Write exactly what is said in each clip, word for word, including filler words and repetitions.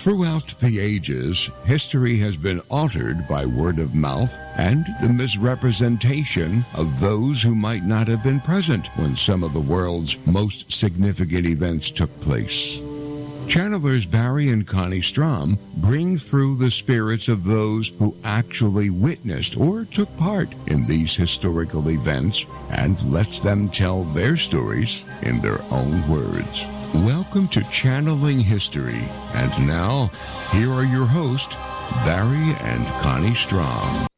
Throughout the ages, history has been altered by word of mouth and the misrepresentation of those who might not have been present when some of the world's most significant events took place. Channelers Barry and Connie Strom bring through the spirits of those who actually witnessed or took part in these historical events and lets them tell their stories in their own words. Welcome to Channeling History. And now, here are your hosts, Barry and Connie Strom.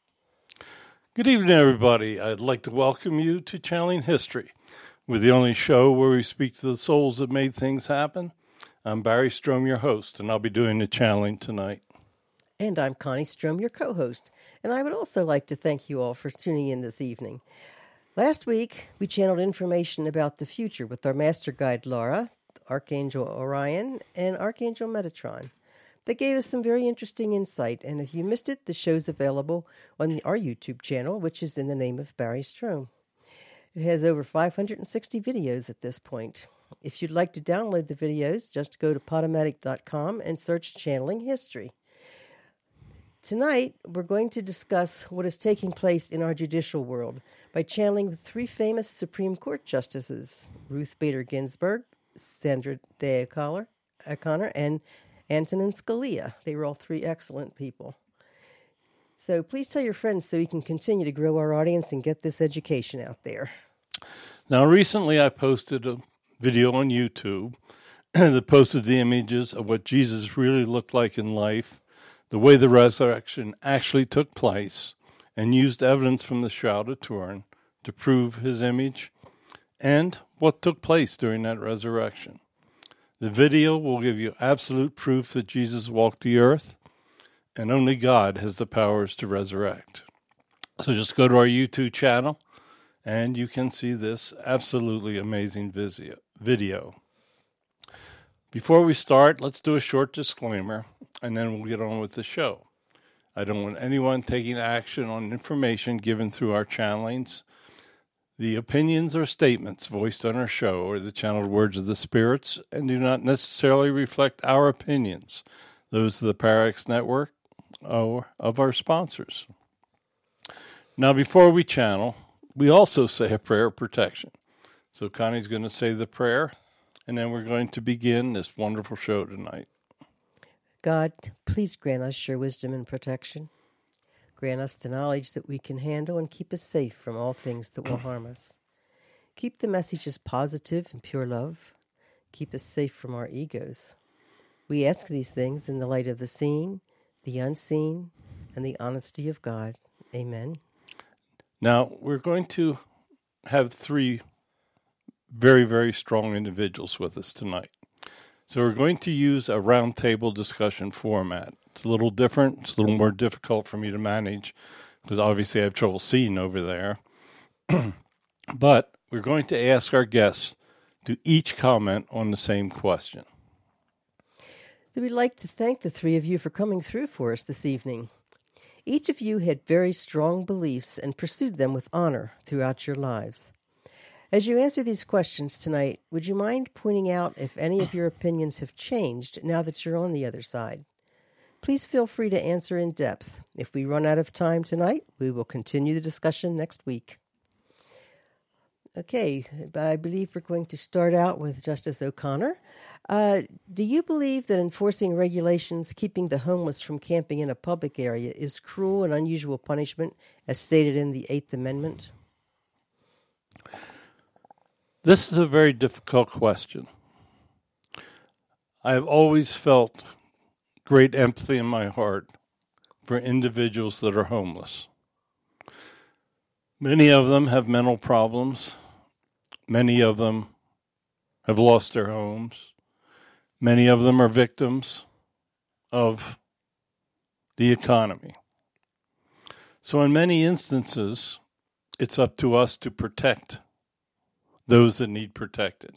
Good evening, everybody. I'd like to welcome you to Channeling History. We're the only show where we speak to the souls that made things happen. I'm Barry Strom, your host, and I'll be doing the channeling tonight. And I'm Connie Strom, your co-host. And I would also like to thank you all for tuning in this evening. Last week, we channeled information about the future with our master guide, Laura, Archangel Orion, and Archangel Metatron. They gave us some very interesting insight, and if you missed it, the show's available on our YouTube channel, which is in the name of Barry Strom. It has over five hundred sixty videos at this point. If you'd like to download the videos, just go to podomatic dot com and search Channeling History. Tonight, we're going to discuss what is taking place in our judicial world by channeling three famous Supreme Court justices, Ruth Bader Ginsburg, Sandra Day O'Connor, and Antonin Scalia. They were all three excellent people. So please tell your friends so we can continue to grow our audience and get this education out there. Now, recently I posted a video on YouTube that posted the images of what Jesus really looked like in life, the way the resurrection actually took place, and used evidence from the Shroud of Turin to prove his image and what took place during that resurrection. The video will give you absolute proof that Jesus walked the earth, and only God has the powers to resurrect. So just go to our YouTube channel, and you can see this absolutely amazing video. Before we start, let's do a short disclaimer, and then we'll get on with the show. I don't want anyone taking action on information given through our channelings. The opinions or statements voiced on our show are the channeled words of the spirits and do not necessarily reflect our opinions, those of the Parax Network or of our sponsors. Now, before we channel, we also say a prayer of protection. So Connie's going to say the prayer, and then we're going to begin this wonderful show tonight. God, please grant us your wisdom and protection. Grant us the knowledge that we can handle and keep us safe from all things that will harm us. Keep the messages positive and pure love. Keep us safe from our egos. We ask these things in the light of the seen, the unseen, and the honesty of God. Amen. Now, we're going to have three very, very strong individuals with us tonight. So we're going to use a roundtable discussion format. It's a little different. It's a little more difficult for me to manage because obviously I have trouble seeing over there. But we're going to ask our guests to each comment on the same question. We'd like to thank the three of you for coming through for us this evening. Each of you had very strong beliefs and pursued them with honor throughout your lives. As you answer these questions tonight, would you mind pointing out if any of your opinions have changed now that you're on the other side? Please feel free to answer in depth. If we run out of time tonight, we will continue the discussion next week. Okay, I believe we're going to start out with Justice O'Connor. Uh, do you believe that enforcing regulations keeping the homeless from camping in a public area is cruel and unusual punishment as stated in the Eighth Amendment? This is a very difficult question. I have always felt great empathy in my heart for individuals that are homeless. Many of them have mental problems. Many of them have lost their homes. Many of them are victims of the economy. So in many instances, it's up to us to protect those that need protected.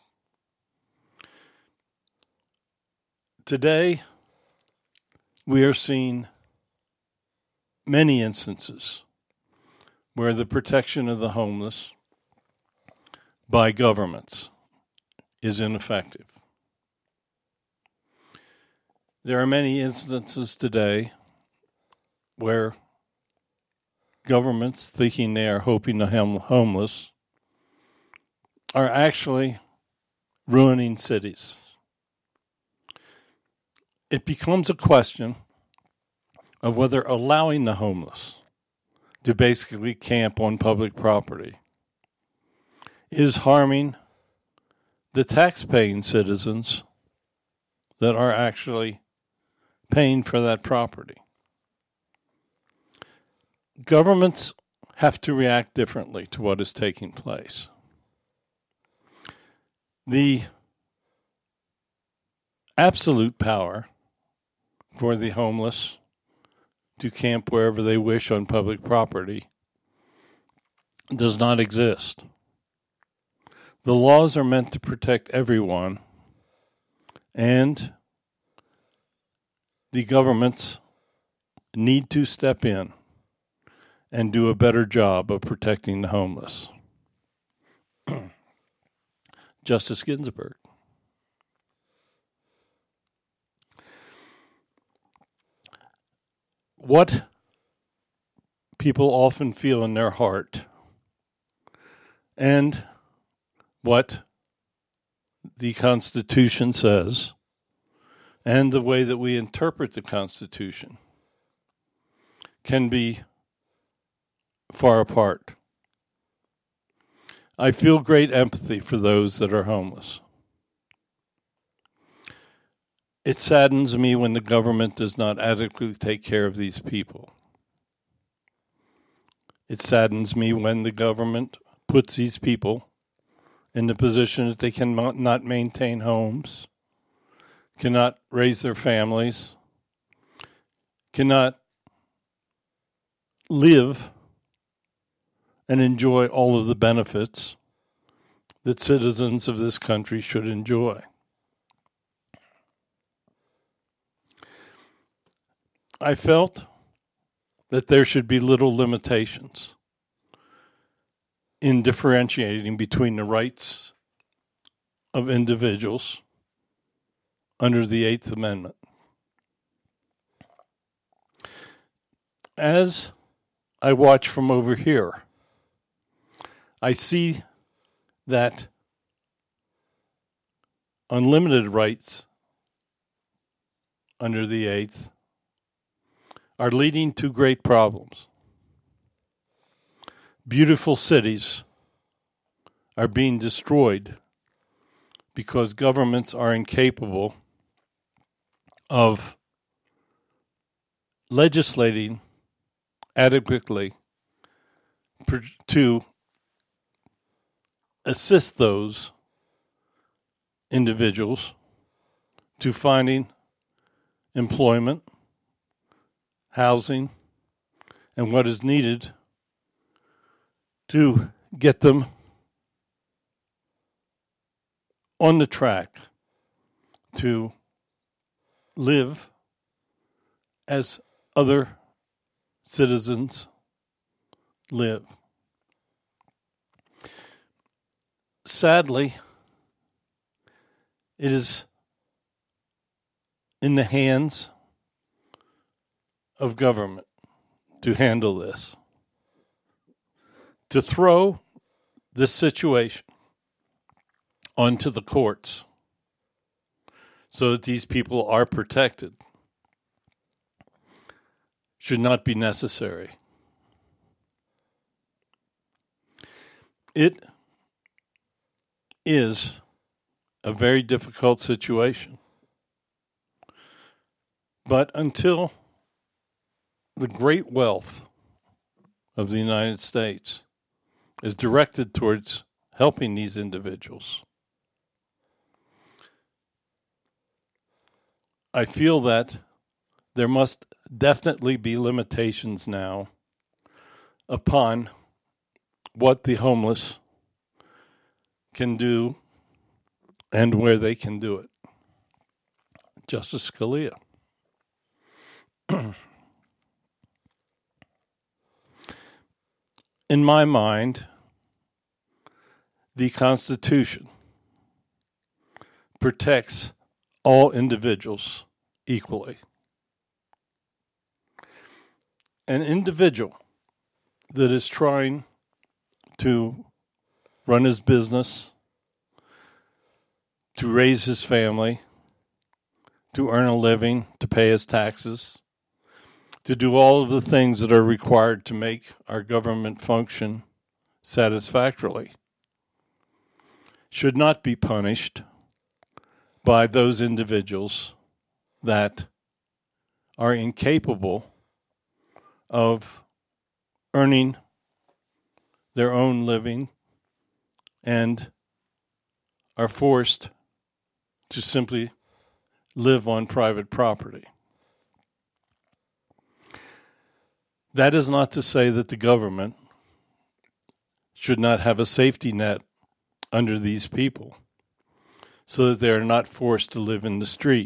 Today, we are seeing many instances where the protection of the homeless by governments is ineffective. There are many instances today where governments, thinking they are helping the homeless, are actually ruining cities. It becomes a question of whether allowing the homeless to basically camp on public property is harming the tax-paying citizens that are actually paying for that property. Governments have to react differently to what is taking place. The absolute power for the homeless to camp wherever they wish on public property does not exist. The laws are meant to protect everyone, and the governments need to step in and do a better job of protecting the homeless. Justice Ginsburg. What people often feel in their heart, and what the Constitution says, and the way that we interpret the Constitution, can be far apart. I feel great empathy for those that are homeless. It saddens me when the government does not adequately take care of these people. It saddens me when the government puts these people in the position that they cannot maintain homes, cannot raise their families, cannot live and enjoy all of the benefits that citizens of this country should enjoy. I felt that there should be little limitations in differentiating between the rights of individuals under the Eighth Amendment. As I watch from over here, I see that unlimited rights under the Eighth are leading to great problems. Beautiful cities are being destroyed because governments are incapable of legislating adequately to assist those individuals to finding employment, housing, and what is needed to get them on the track to live as other citizens live. Sadly, it is in the hands of government to handle this, to throw this situation onto the courts so that these people are protected should not be necessary. It is a very difficult situation. But until the great wealth of the United States is directed towards helping these individuals, I feel that there must definitely be limitations now upon what the homeless can do and where they can do it. Justice Scalia. In my mind, the Constitution protects all individuals equally. An individual that is trying to run his business, to raise his family, to earn a living, to pay his taxes, to do all of the things that are required to make our government function satisfactorily, should not be punished by those individuals that are incapable of earning their own living and are forced to simply live on private property. That is not to say that the government should not have a safety net under these people so that they are not forced to live in the street.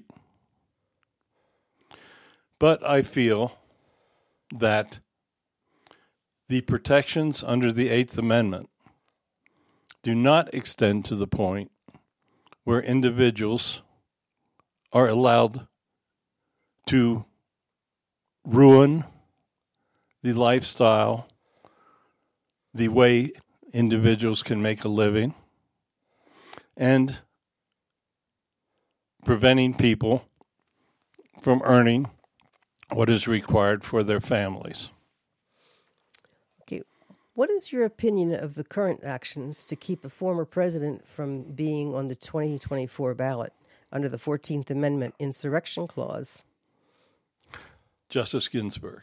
But I feel that the protections under the Eighth Amendment do not extend to the point where individuals are allowed to ruin the lifestyle, the way individuals can make a living, and preventing people from earning what is required for their families. Okay, what is your opinion of the current actions to keep a former president from being on the twenty twenty-four ballot under the fourteenth Amendment insurrection clause? Justice Ginsburg.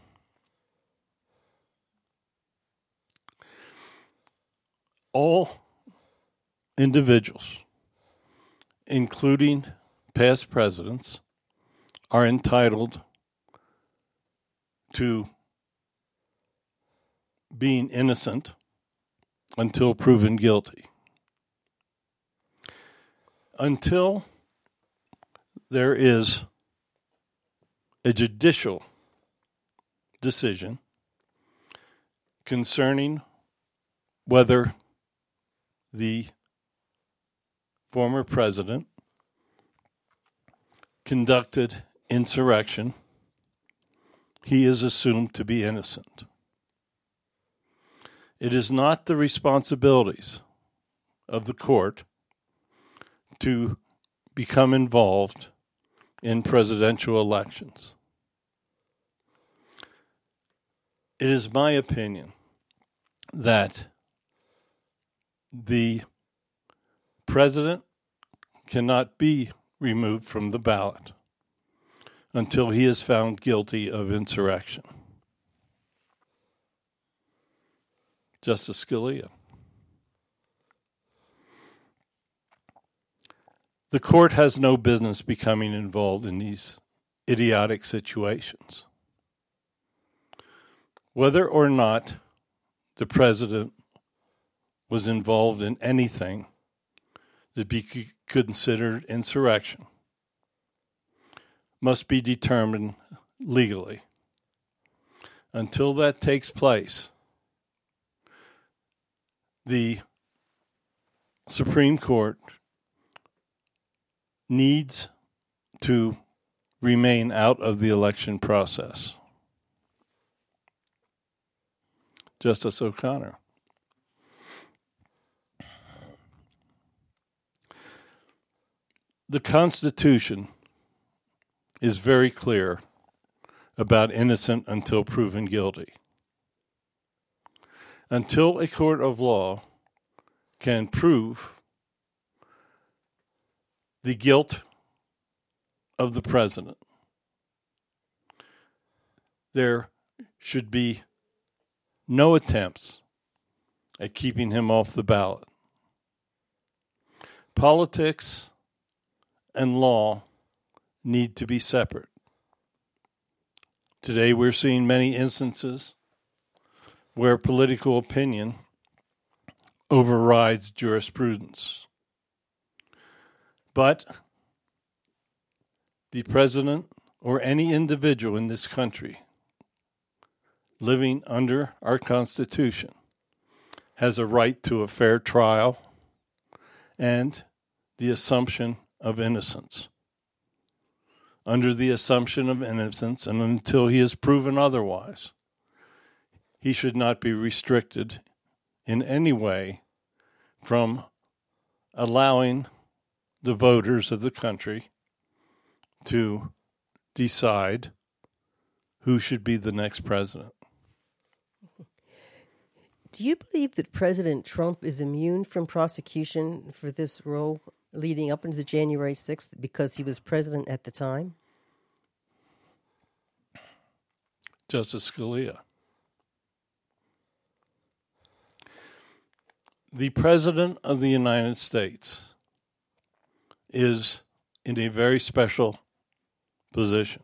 All individuals, including past presidents, are entitled to being innocent until proven guilty. Until there is a judicial decision concerning whether the former president conducted insurrection, he is assumed to be innocent. It is not the responsibilities of the court to become involved in presidential elections. It is my opinion that the president cannot be removed from the ballot until he is found guilty of insurrection. Justice Scalia. The court has no business becoming involved in these idiotic situations. Whether or not the president was involved in anything that be considered insurrection must be determined legally. Until that takes place, the Supreme Court needs to remain out of the election process. Justice O'Connor. The Constitution is very clear about innocent until proven guilty. Until a court of law can prove the guilt of the president, there should be no attempts at keeping him off the ballot. Politics and law need to be separate. Today we're seeing many instances where political opinion overrides jurisprudence. But the president or any individual in this country living under our Constitution has a right to a fair trial and the assumption of innocence. under the assumption of innocence and until he is proven otherwise. He should not be restricted in any way from allowing the voters of the country to decide who should be the next president. Do you believe that President Trump is immune from prosecution for this role leading up into the January sixth because he was president at the time? Justice Scalia. The President of the United States is in a very special position.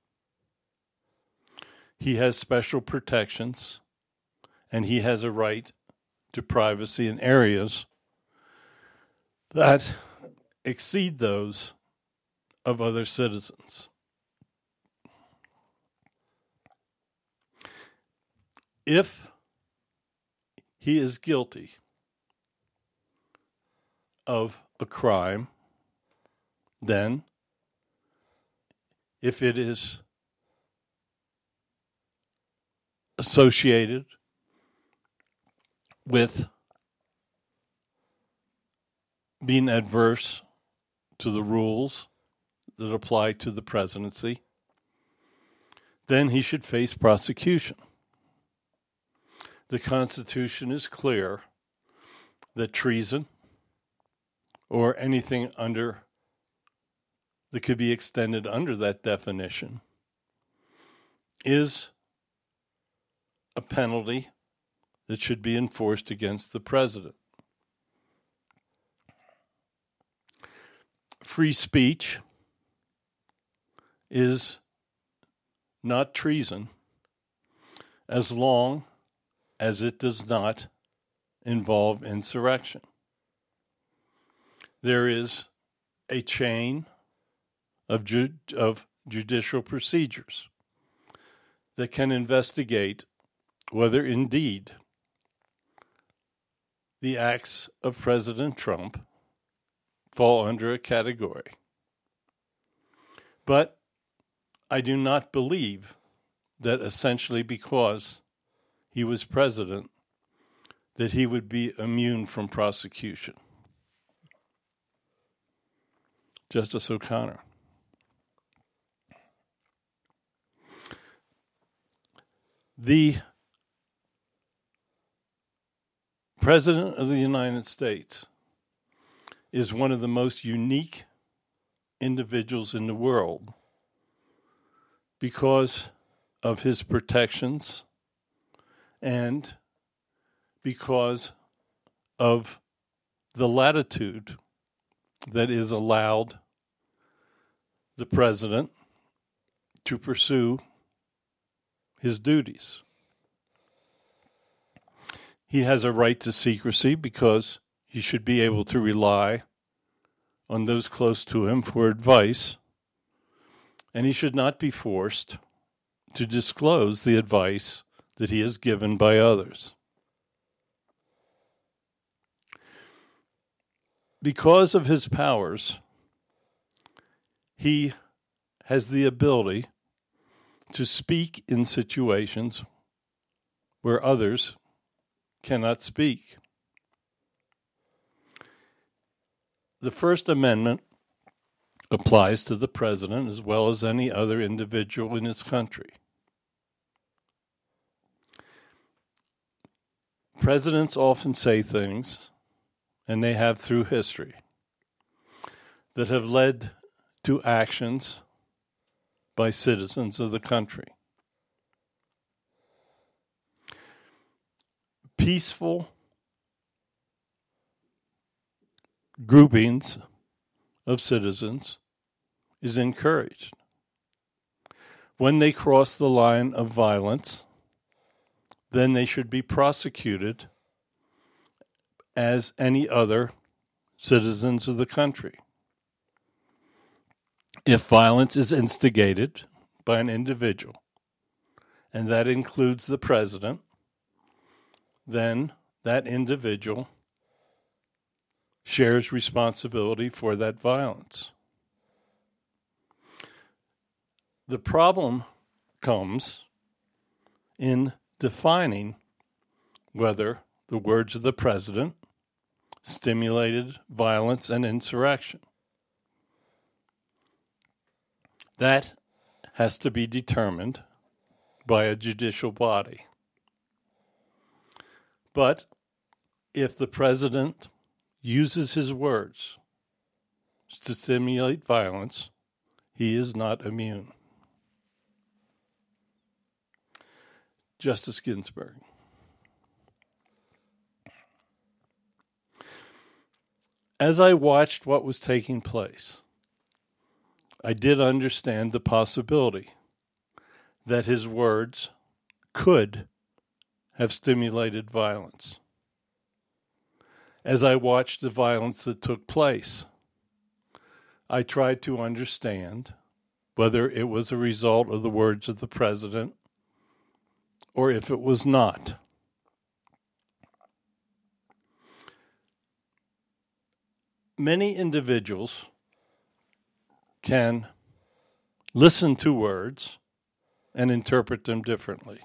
He has special protections, and he has a right to privacy in areas that exceed those of other citizens. If he is guilty of a crime, then if it is associated with being adverse to the rules that apply to the presidency, then he should face prosecution. The Constitution is clear that treason or anything under that could be extended under that definition is a penalty that should be enforced against the president. Free speech is not treason as long as it does not involve insurrection. There is a chain of, ju- of judicial procedures that can investigate whether indeed the acts of President Trump fall under a category. But I do not believe that essentially because he was president that he would be immune from prosecution. Justice O'Connor. The President of the United States is one of the most unique individuals in the world because of his protections and because of the latitude that is allowed the president to pursue his duties. He has a right to secrecy because he should be able to rely on those close to him for advice, and he should not be forced to disclose the advice that he is given by others. Because of his powers, he has the ability to speak in situations where others cannot speak. The First Amendment applies to the president as well as any other individual in this country. Presidents often say things, and they have through history, that have led to actions by citizens of the country. Peaceful groupings of citizens is encouraged. When they cross the line of violence, then they should be prosecuted as any other citizens of the country. If violence is instigated by an individual, and that includes the president, then that individual shares responsibility for that violence. The problem comes in defining whether the words of the president stimulated violence and insurrection. That has to be determined by a judicial body. But if the president uses his words to stimulate violence, he is not immune. Justice Ginsburg. As I watched what was taking place, I did understand the possibility that his words could have stimulated violence. As I watched the violence that took place, I tried to understand whether it was a result of the words of the president or if it was not. Many individuals can listen to words and interpret them differently.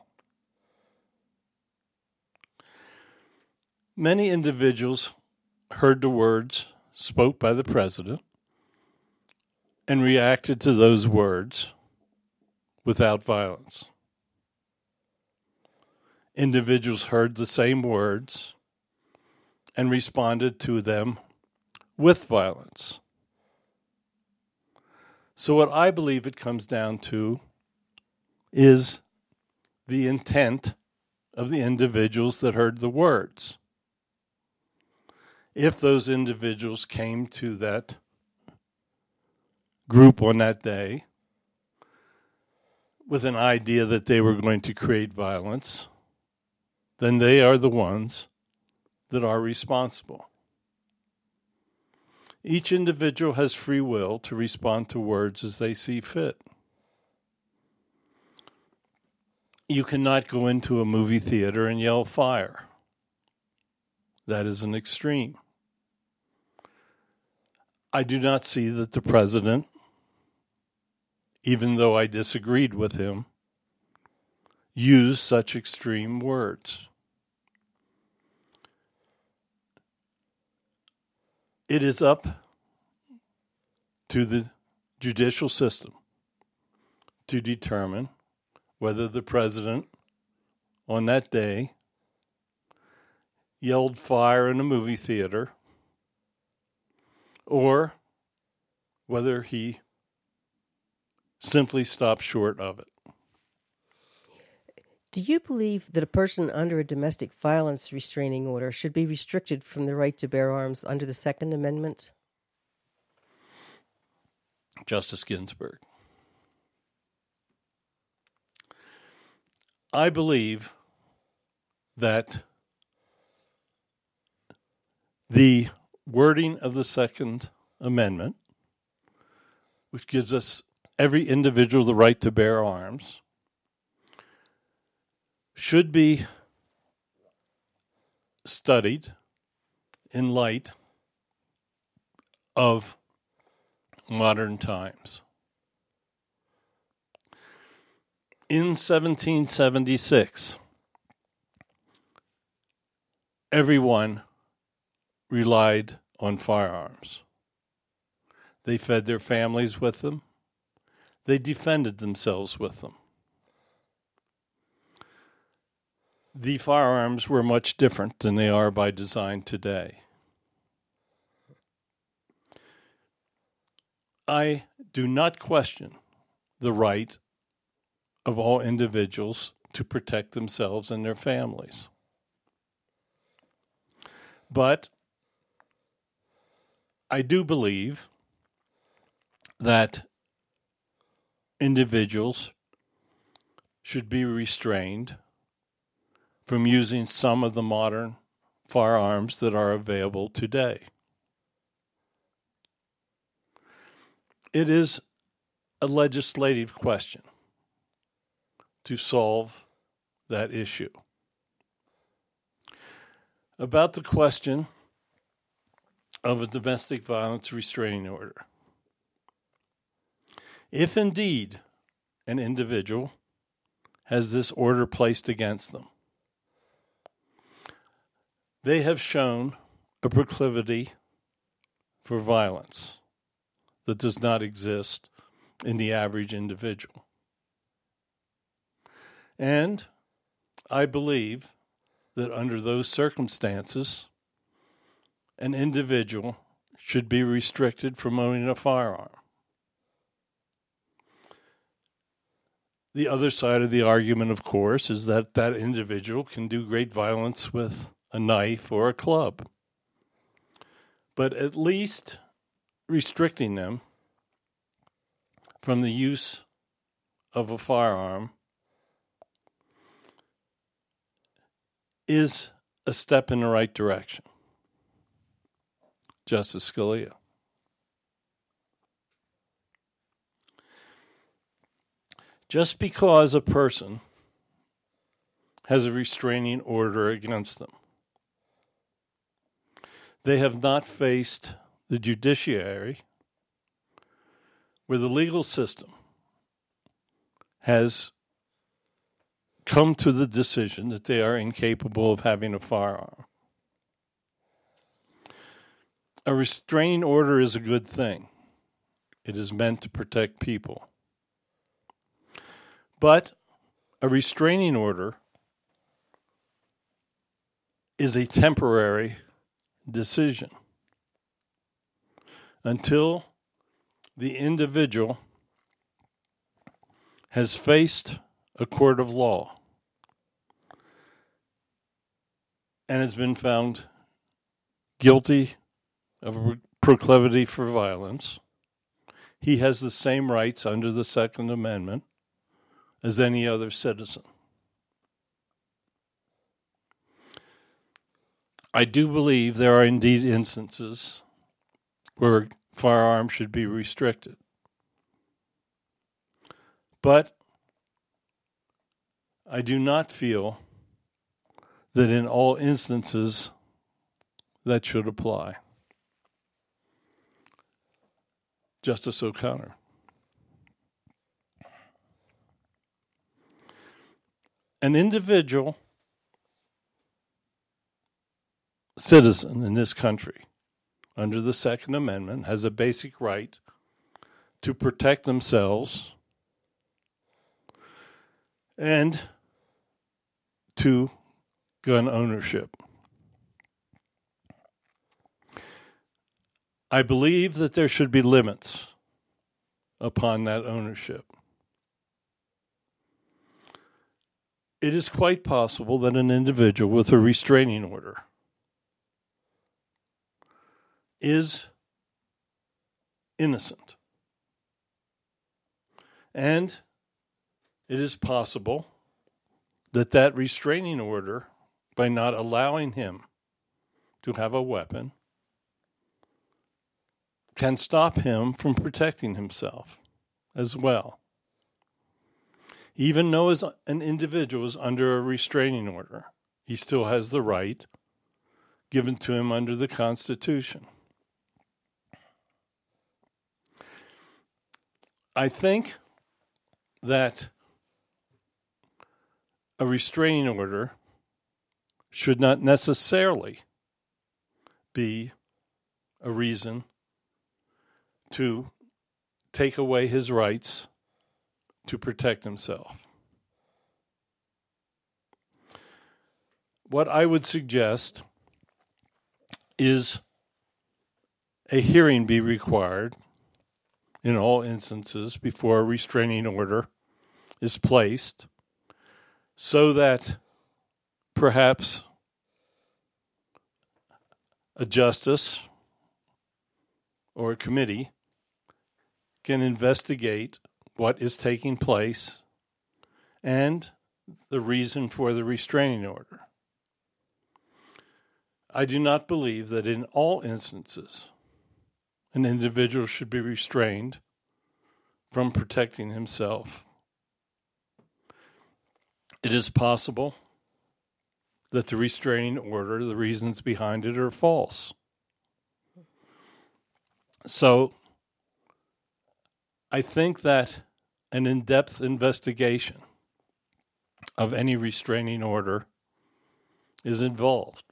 Many individuals heard the words spoke by the president and reacted to those words without violence. Individuals heard the same words and responded to them with violence. So what I believe it comes down to is the intent of the individuals that heard the words. If those individuals came to that group on that day with an idea that they were going to create violence, then they are the ones that are responsible. Each individual has free will to respond to words as they see fit. You cannot go into a movie theater and yell fire. That is an extreme. I do not see that the president, even though I disagreed with him, used such extreme words. It is up to the judicial system to determine whether the president on that day yelled fire in a movie theater or whether he simply stopped short of it. Do you believe that a person under a domestic violence restraining order should be restricted from the right to bear arms under the Second Amendment? Justice Ginsburg. I believe that the wording of the Second Amendment, which gives us every individual the right to bear arms, should be studied in light of modern times. In seventeen seventy-six, everyone relied on firearms. They fed their families with them. They defended themselves with them. The firearms were much different than they are by design today. I do not question the right of all individuals to protect themselves and their families. But I do believe that individuals should be restrained from using some of the modern firearms that are available today. It is a legislative question to solve that issue. About the question of a domestic violence restraining order. If indeed an individual has this order placed against them. They have shown a proclivity for violence that does not exist in the average individual. And I believe that under those circumstances, an individual should be restricted from owning a firearm. The other side of the argument, of course, is that that individual can do great violence with a knife or a club. But at least restricting them from the use of a firearm is a step in the right direction. Justice Scalia. Just because a person has a restraining order against them, they have not faced the judiciary, where the legal system has come to the decision that they are incapable of having a firearm. A restraining order is a good thing. It is meant to protect people. But a restraining order is a temporary decision until the individual has faced a court of law and has been found guilty of a proclivity for violence. He has the same rights under the Second Amendment as any other citizen. I do believe there are indeed instances where firearms should be restricted. But I do not feel that in all instances that should apply. Justice O'Connor. An individual citizen in this country, under the Second Amendment, has a basic right to protect themselves and to gun ownership. I believe that there should be limits upon that ownership. It is quite possible that an individual with a restraining order is innocent. And it is possible that that restraining order, by not allowing him to have a weapon, can stop him from protecting himself as well. Even though as an individual is under a restraining order, he still has the right given to him under the Constitution. I think that a restraining order should not necessarily be a reason to take away his rights to protect himself. What I would suggest is a hearing be required in all instances before a restraining order is placed, so that perhaps a justice or a committee can investigate what is taking place and the reason for the restraining order. I do not believe that in all instances an individual should be restrained from protecting himself. It is possible that the restraining order, the reasons behind it, are false. So I think that an in-depth investigation of any restraining order is involved.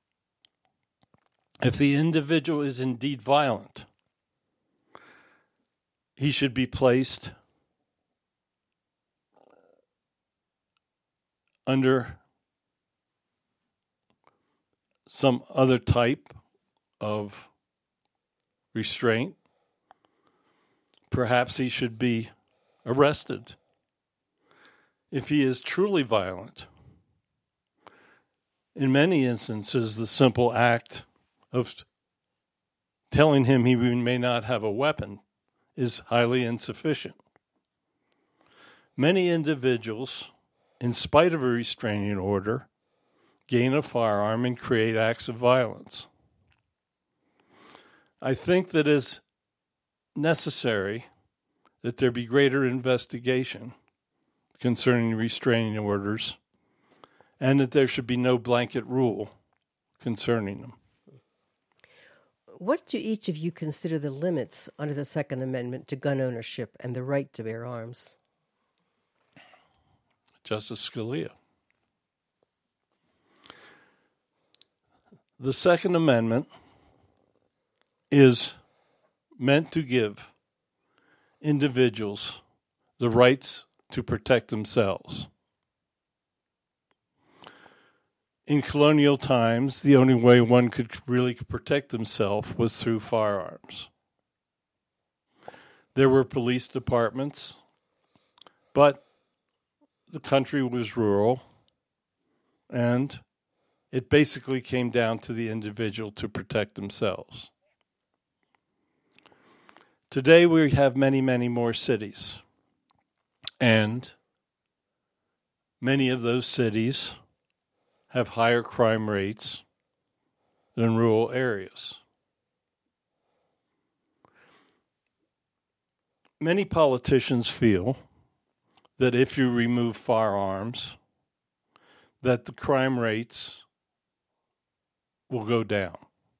If the individual is indeed violent, he should be placed under some other type of restraint. Perhaps he should be arrested. If he is truly violent, in many instances, the simple act of telling him he may not have a weapon is highly insufficient. Many individuals, in spite of a restraining order, gain a firearm and create acts of violence. I think that it is necessary that there be greater investigation concerning restraining orders, and that there should be no blanket rule concerning them. What do each of you consider the limits under the Second Amendment to gun ownership and the right to bear arms? Justice Scalia. The Second Amendment is meant to give individuals the rights to protect themselves. In colonial times, the only way one could really protect themselves was through firearms. There were police departments, but the country was rural, and it basically came down to the individual to protect themselves. Today we have many, many more cities, and many of those cities have higher crime rates than rural areas. Many politicians feel that if you remove firearms, that the crime rates will go down.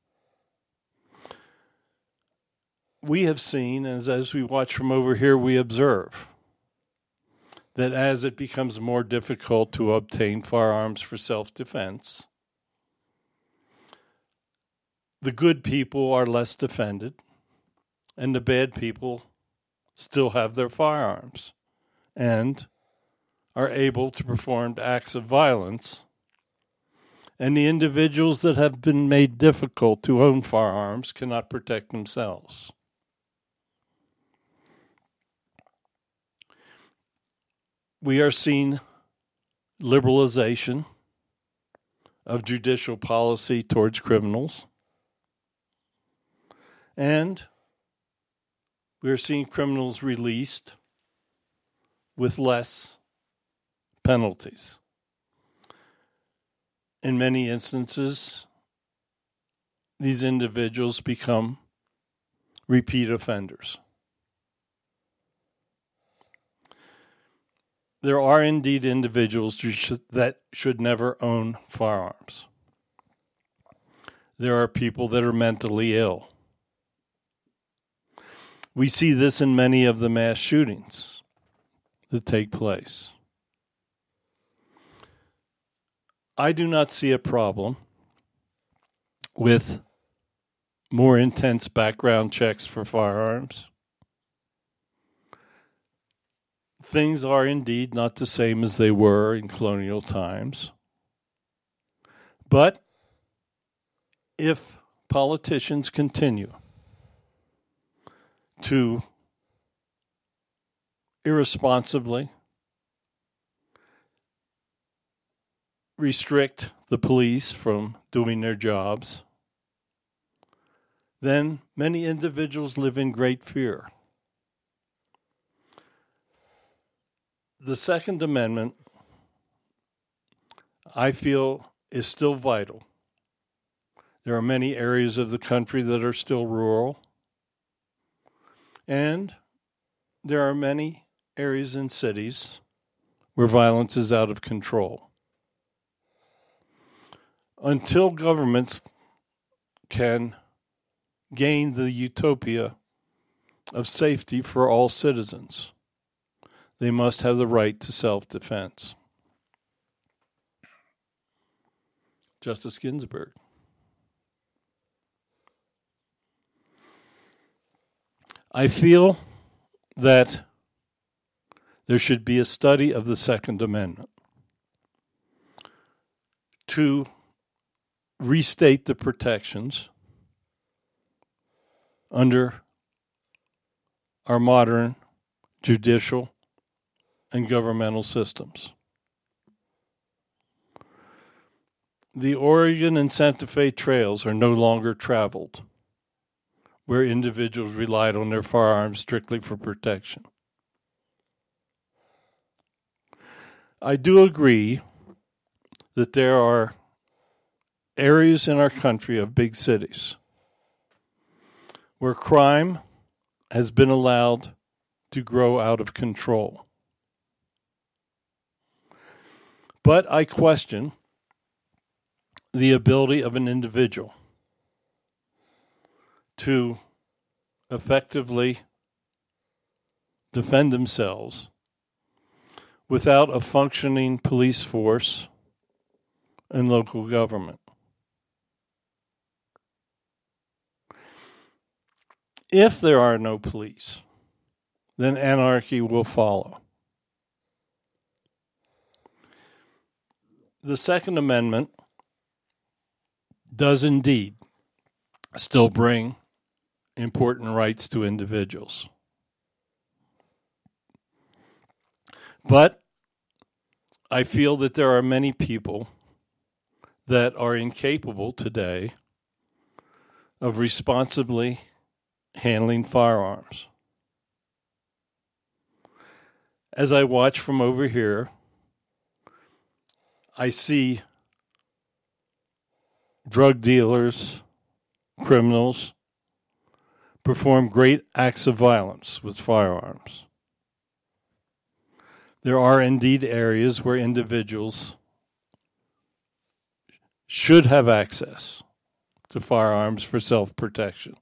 We have seen, as, as we watch from over here, we observe that as it becomes more difficult to obtain firearms for self-defense, the good people are less defended, and the bad people still have their firearms and are able to perform acts of violence. And the individuals that have been made difficult to own firearms cannot protect themselves. We are seeing liberalization of judicial policy towards criminals, and we are seeing criminals released with less penalties. In many instances, these individuals become repeat offenders. There are indeed individuals that should never own firearms. There are people that are mentally ill. We see this in many of the mass shootings that take place. I do not see a problem with more intense background checks for firearms. Things are indeed not the same as they were in colonial times. But if politicians continue to irresponsibly restrict the police from doing their jobs, then many individuals live in great fear. The Second Amendment, I feel, is still vital. There are many areas of the country that are still rural, and there are many areas in cities where violence is out of control. Until governments can gain the utopia of safety for all citizens, they must have the right to self-defense. Justice Ginsburg. I feel that there should be a study of the Second Amendment to restate the protections under our modern judicial and governmental systems. The Oregon and Santa Fe trails are no longer traveled, where individuals relied on their firearms strictly for protection. I do agree that there are areas in our country of big cities where crime has been allowed to grow out of control. But I question the ability of an individual to effectively defend themselves without a functioning police force and local government. If there are no police, then anarchy will follow. The Second Amendment does indeed still bring important rights to individuals. But I feel that there are many people that are incapable today of responsibly handling firearms. As I watch from over here, I see drug dealers, criminals, perform great acts of violence with firearms. There are indeed areas where individuals should have access to firearms for self-protection.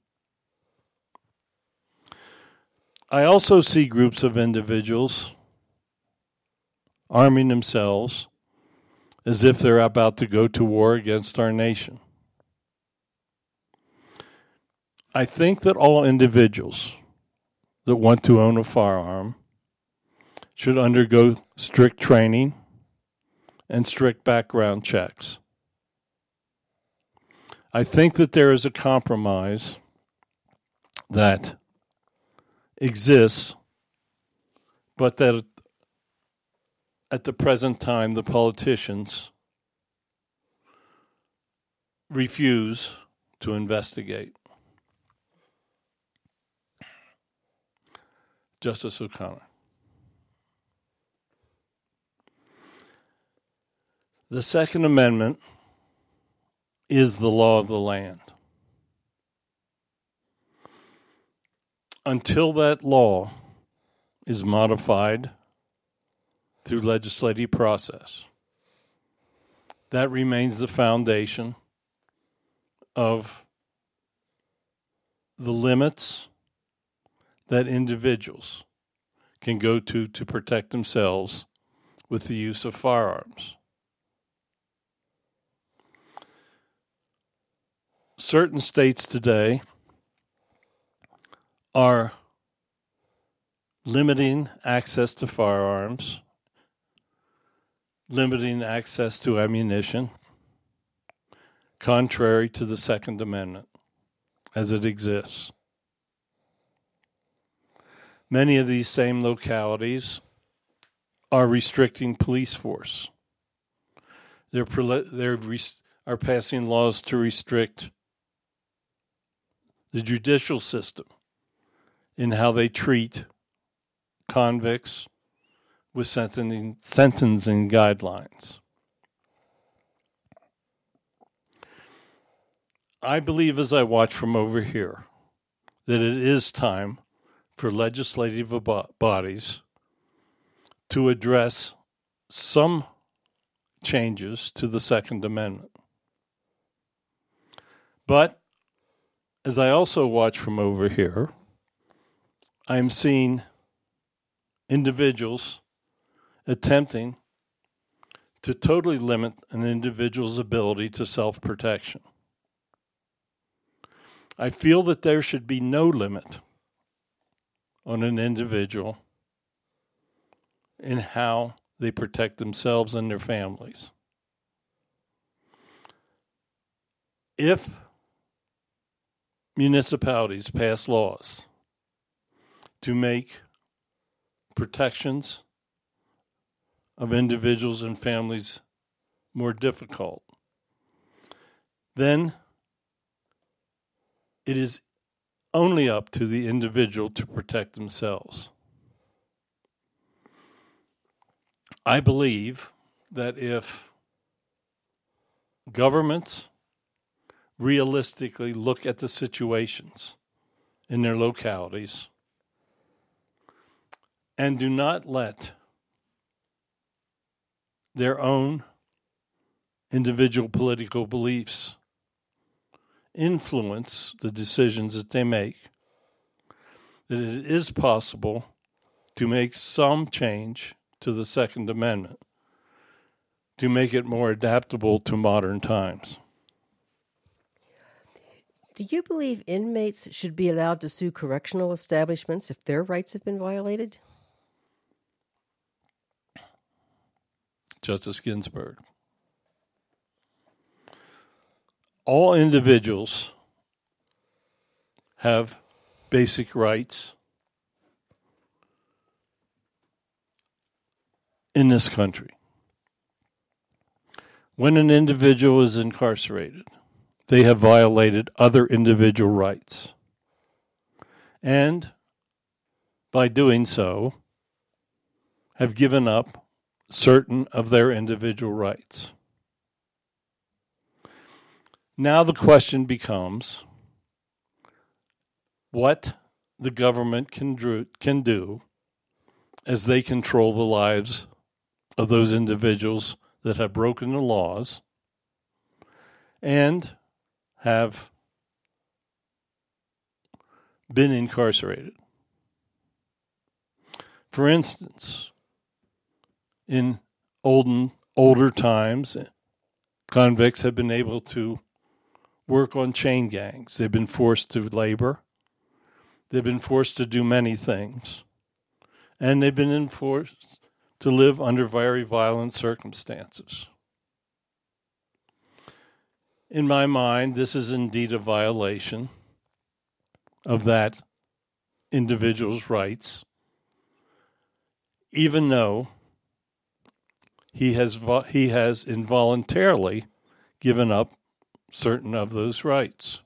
I also see groups of individuals arming themselves as if they're about to go to war against our nation. I think that all individuals that want to own a firearm should undergo strict training and strict background checks. I think that there is a compromise that exists, but that at the present time the politicians refuse to investigate. Justice O'Connor. The Second Amendment is the law of the land. Until that law is modified through legislative process, that remains the foundation of the limits that individuals can go to to protect themselves with the use of firearms. Certain states today are limiting access to firearms, limiting access to ammunition, contrary to the Second Amendment as it exists. Many of these same localities are restricting police force. They're, they're res- are passing laws to restrict the judicial system in how they treat convicts with sentencing, sentencing guidelines. I believe, as I watch from over here, that it is time for legislative bodies to address some changes to the Second Amendment. But as I also watch from over here, I'm seeing individuals attempting to totally limit an individual's ability to self-protection. I feel that there should be no limit on an individual in how they protect themselves and their families. If municipalities pass laws to make protections of individuals and families more difficult, then it is only up to the individual to protect themselves. I believe that if governments realistically look at the situations in their localities and do not let their own individual political beliefs influence the decisions that they make, that it is possible to make some change to the Second Amendment to make it more adaptable to modern times. Do you believe inmates should be allowed to sue correctional establishments if their rights have been violated? Justice Ginsburg. All individuals have basic rights in this country. When an individual is incarcerated, they have violated other individual rights. And by doing so, have given up certain of their individual rights. Now the question becomes what the government can do, can do as they control the lives of those individuals that have broken the laws and have been incarcerated. For instance, in olden, older times, convicts have been able to work on chain gangs. They've been forced to labor. They've been forced to do many things. And they've been enforced to live under very violent circumstances. In my mind, this is indeed a violation of that individual's rights, even though he has vo- he has involuntarily given up certain of those rights.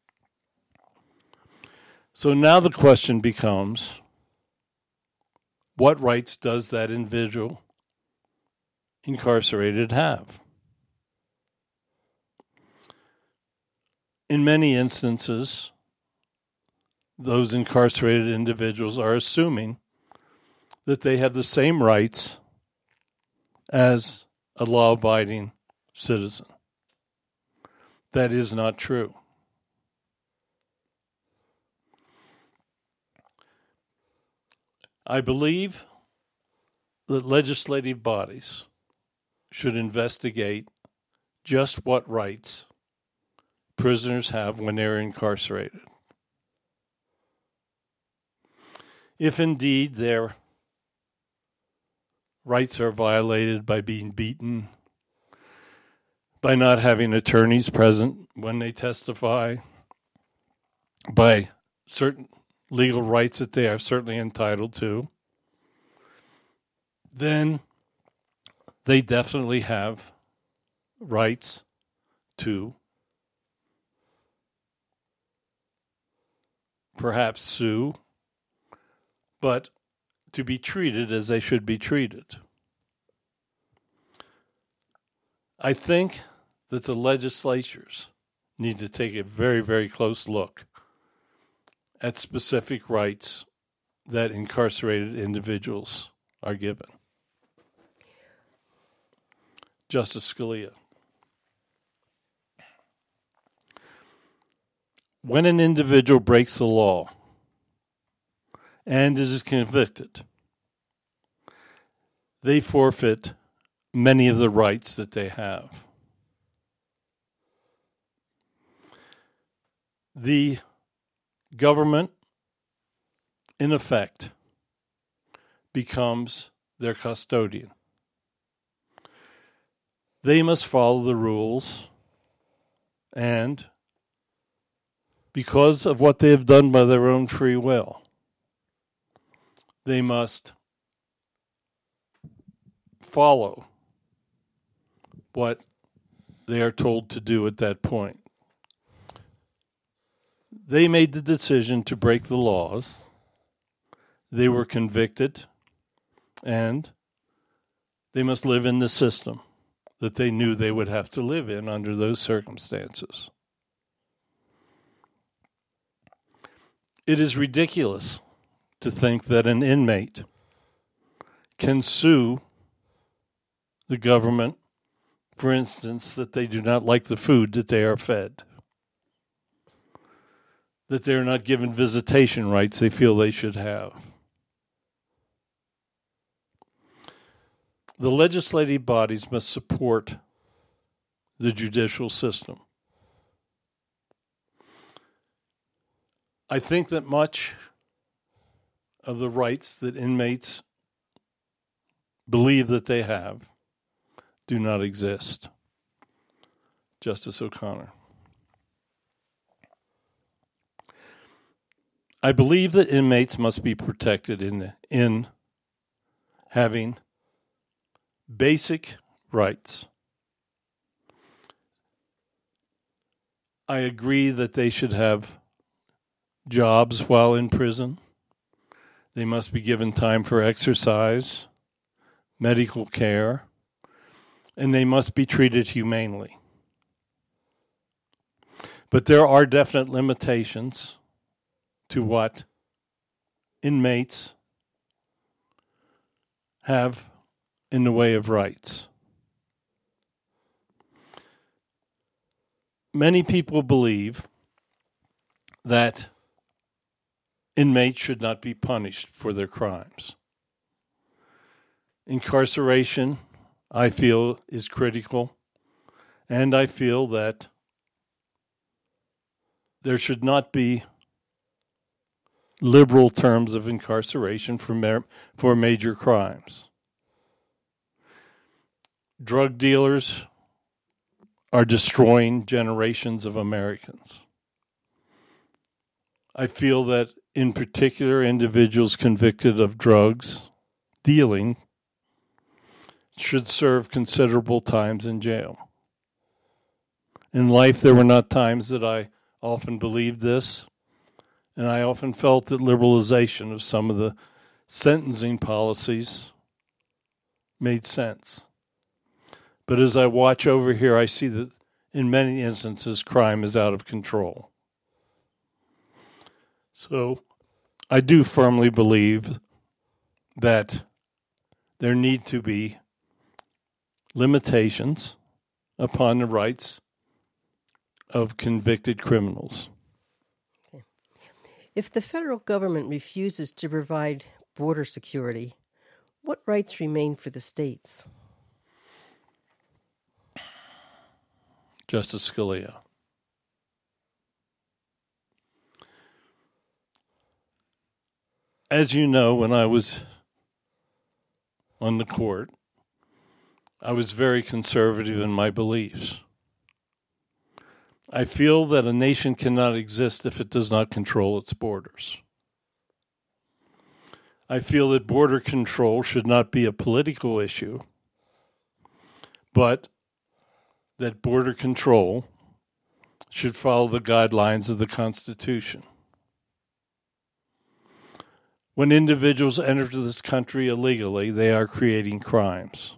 So now the question becomes, what rights does that individual incarcerated have? In many instances, those incarcerated individuals are assuming that they have the same rights as a law-abiding citizen. That is not true. I believe that legislative bodies should investigate just what rights prisoners have when they're incarcerated. If indeed their rights are violated by being beaten, by not having attorneys present when they testify, by certain legal rights that they are certainly entitled to, then they definitely have rights to perhaps sue, but to be treated as they should be treated. I think that the legislatures need to take a very, very close look at specific rights that incarcerated individuals are given. Justice Scalia. When an individual breaks the law and is convicted, they forfeit many of the rights that they have. The government, in effect, becomes their custodian. They must follow the rules, and because of what they have done by their own free will, they must follow what they are told to do at that point. They made the decision to break the laws. They were convicted, and they must live in the system that they knew they would have to live in under those circumstances. It is ridiculous to think that an inmate can sue the government, for instance, that they do not like the food that they are fed, that they are not given visitation rights they feel they should have. The legislative bodies must support the judicial system. I think that much of the rights that inmates believe that they have do not exist. Justice O'Connor. I believe that inmates must be protected in, in having basic rights. I agree that they should have jobs while in prison. They must be given time for exercise, medical care, and they must be treated humanely. But there are definite limitations to what inmates have in the way of rights. Many people believe that inmates should not be punished for their crimes. Incarceration, I feel, is critical, and I feel that there should not be liberal terms of incarceration for ma- for major crimes. Drug dealers are destroying generations of Americans. I feel that, in particular, individuals convicted of drugs dealing should serve considerable times in jail. In life, there were not times that I often believed this, and I often felt that liberalization of some of the sentencing policies made sense. But as I watch over here, I see that in many instances, crime is out of control. So I do firmly believe that there need to be limitations upon the rights of convicted criminals. Okay. If the federal government refuses to provide border security, what rights remain for the states? Justice Scalia. As you know, when I was on the court, I was very conservative in my beliefs. I feel that a nation cannot exist if it does not control its borders. I feel that border control should not be a political issue, but that border control should follow the guidelines of the Constitution. When individuals enter this country illegally, they are creating crimes.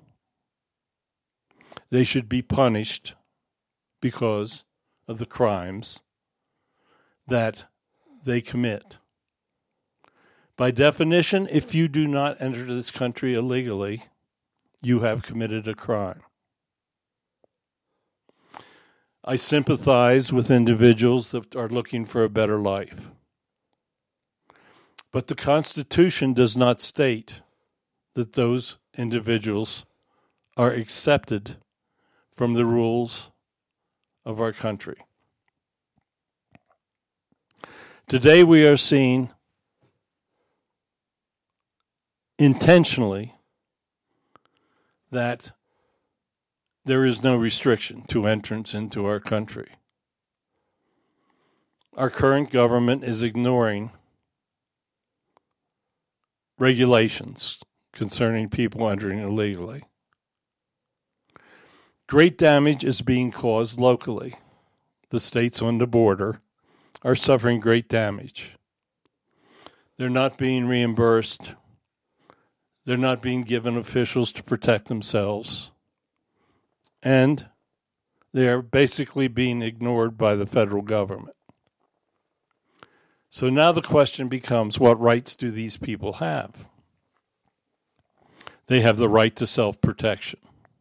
They should be punished because of the crimes that they commit. By definition, if you do not enter this country illegally, you have committed a crime. I sympathize with individuals that are looking for a better life. But the Constitution does not state that those individuals are accepted from the rules of our country. Today we are seeing intentionally that there is no restriction to entrance into our country. Our current government is ignoring regulations concerning people entering illegally. Great damage is being caused locally. The states on the border are suffering great damage. They're not being reimbursed. They're not being given officials to protect themselves. And they are basically being ignored by the federal government. So now the question becomes, what rights do these people have? They have the right to self-protection.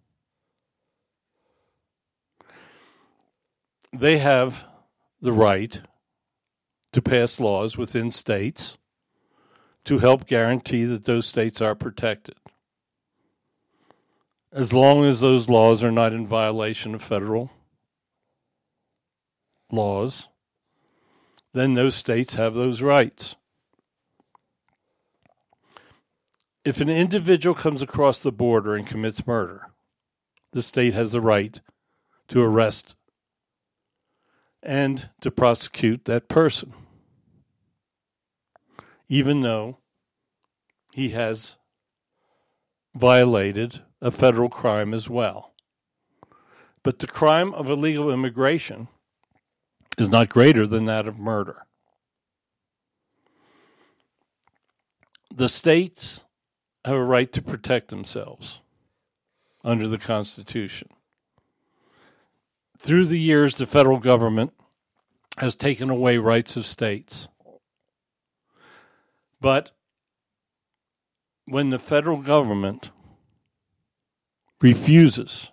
They have the right to pass laws within states to help guarantee that those states are protected. As long as those laws are not in violation of federal laws, then those states have those rights. If an individual comes across the border and commits murder, the state has the right to arrest and to prosecute that person, even though he has violated a federal crime as well. But the crime of illegal immigration is not greater than that of murder. The states have a right to protect themselves under the Constitution. Through the years, the federal government has taken away rights of states. But when the federal government refuses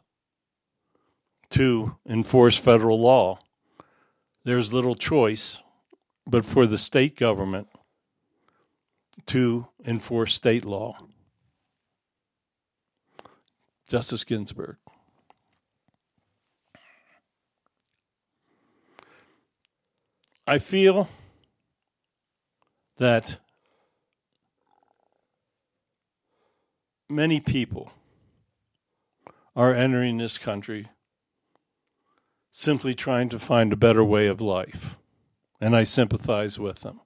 to enforce federal law, there's little choice but for the state government to enforce state law. Justice Ginsburg. I feel that many people are entering this country simply trying to find a better way of life, and I sympathize with them.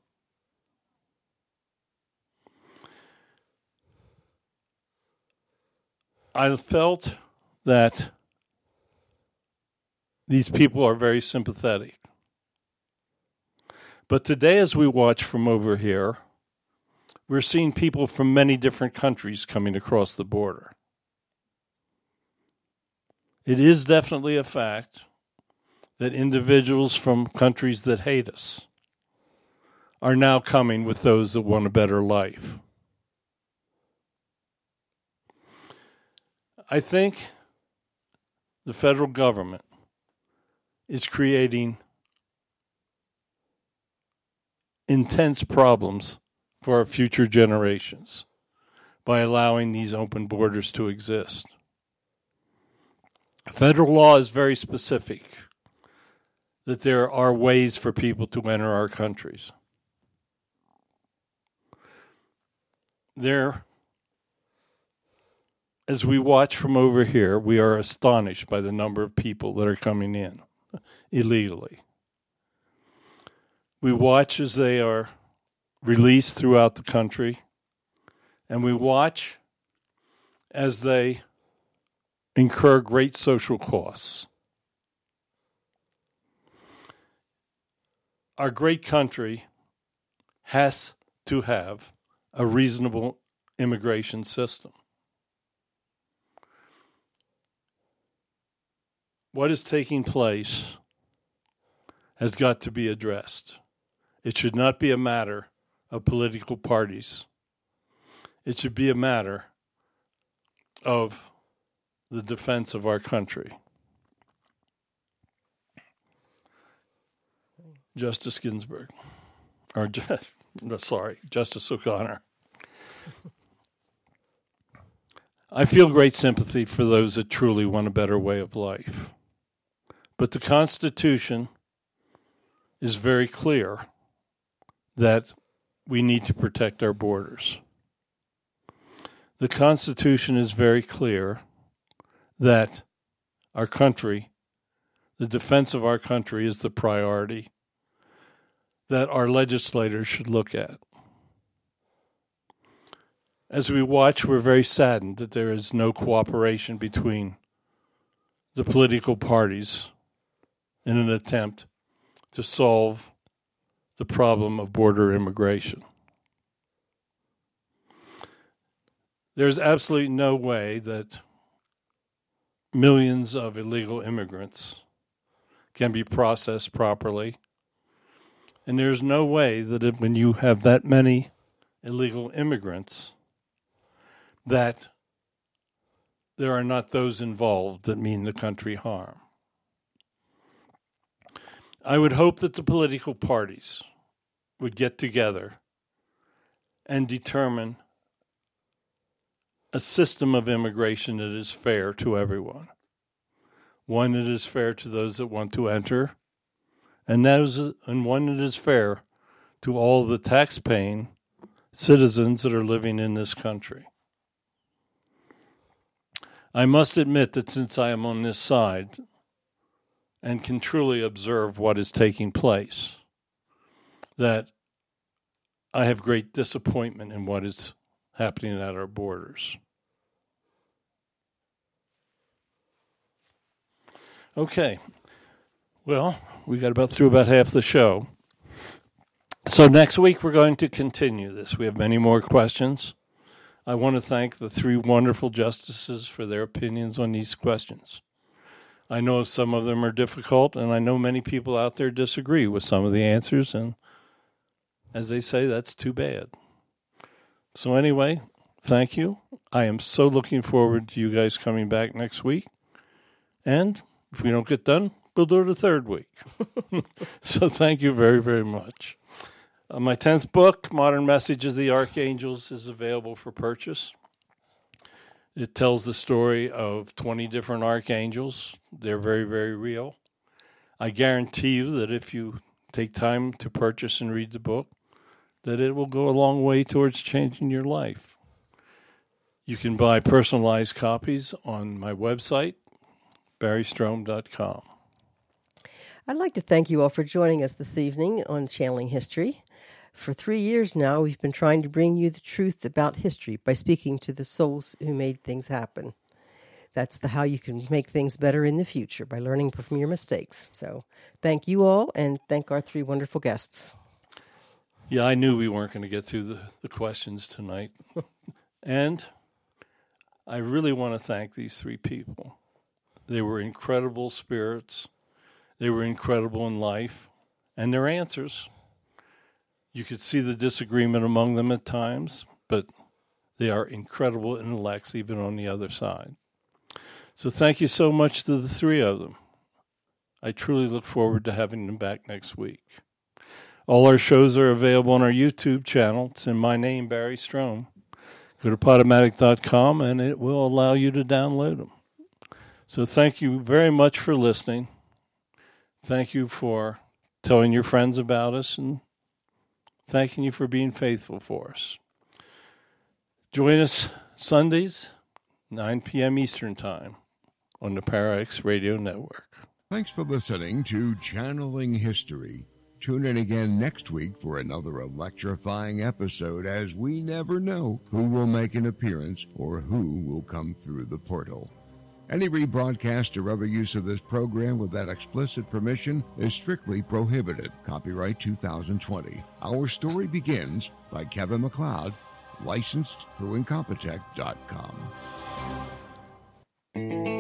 I felt that these people are very sympathetic. But today, as we watch from over here, we're seeing people from many different countries coming across the border. It is definitely a fact that individuals from countries that hate us are now coming with those that want a better life. I think the federal government is creating intense problems for our future generations by allowing these open borders to exist. Federal law is very specific that there are ways for people to enter our countries. There, as we watch from over here, we are astonished by the number of people that are coming in illegally. We watch as they are released throughout the country, and we watch as they incur great social costs. Our great country has to have a reasonable immigration system. What is taking place has got to be addressed. It should not be a matter of political parties. It should be a matter of the defense of our country. Justice Ginsburg, or no, sorry, Justice O'Connor. I feel great sympathy for those that truly want a better way of life. But the Constitution is very clear that we need to protect our borders. The Constitution is very clear that our country, the defense of our country, is the priority that our legislators should look at. As we watch, we're very saddened that there is no cooperation between the political parties in an attempt to solve the problem of border immigration. There's absolutely no way that millions of illegal immigrants can be processed properly. And there's no way that if, when you have that many illegal immigrants, that there are not those involved that mean the country harm. I would hope that the political parties would get together and determine a system of immigration that is fair to everyone. One that is fair to those that want to enter, and those, and one that is fair to all the tax-paying citizens that are living in this country. I must admit that since I am on this side and can truly observe what is taking place, that I have great disappointment in what is happening at our borders. Okay, well, we got about through about half the show. So next week we're going to continue this. We have many more questions. I want to thank the three wonderful justices for their opinions on these questions. I know some of them are difficult, and I know many people out there disagree with some of the answers, and as they say, that's too bad. So anyway, thank you. I am so looking forward to you guys coming back next week. And if we don't get done, we'll do it a third week. So thank you very, very much. Uh, my tenth book, Modern Messages of the Archangels, is available for purchase. It tells the story of twenty different archangels. They're very, very real. I guarantee you that if you take time to purchase and read the book, that it will go a long way towards changing your life. You can buy personalized copies on my website, barry strom dot com. I'd like to thank you all for joining us this evening on Channeling History. For three years now, we've been trying to bring you the truth about history by speaking to the souls who made things happen. That's the how you can make things better in the future, by learning from your mistakes. So thank you all, and thank our three wonderful guests. Yeah, I knew we weren't going to get through the, the questions tonight. And I really want to thank these three people. They were incredible spirits. They were incredible in life. And their answers, you could see the disagreement among them at times, but they are incredible intellects even on the other side. So thank you so much to the three of them. I truly look forward to having them back next week. All our shows are available on our YouTube channel. It's in my name, Barry Strom. Go to podomatic dot com and it will allow you to download them. So thank you very much for listening. Thank you for telling your friends about us, and thanking you for being faithful for us. Join us Sundays, nine p.m. Eastern Time on the ParaX Radio Network. Thanks for listening to Channeling History. Tune in again next week for another electrifying episode, as we never know who will make an appearance or who will come through the portal. Any rebroadcast or other use of this program without explicit permission is strictly prohibited. Copyright two thousand twenty. Our Story Begins by Kevin MacLeod, licensed through Incompetech dot com.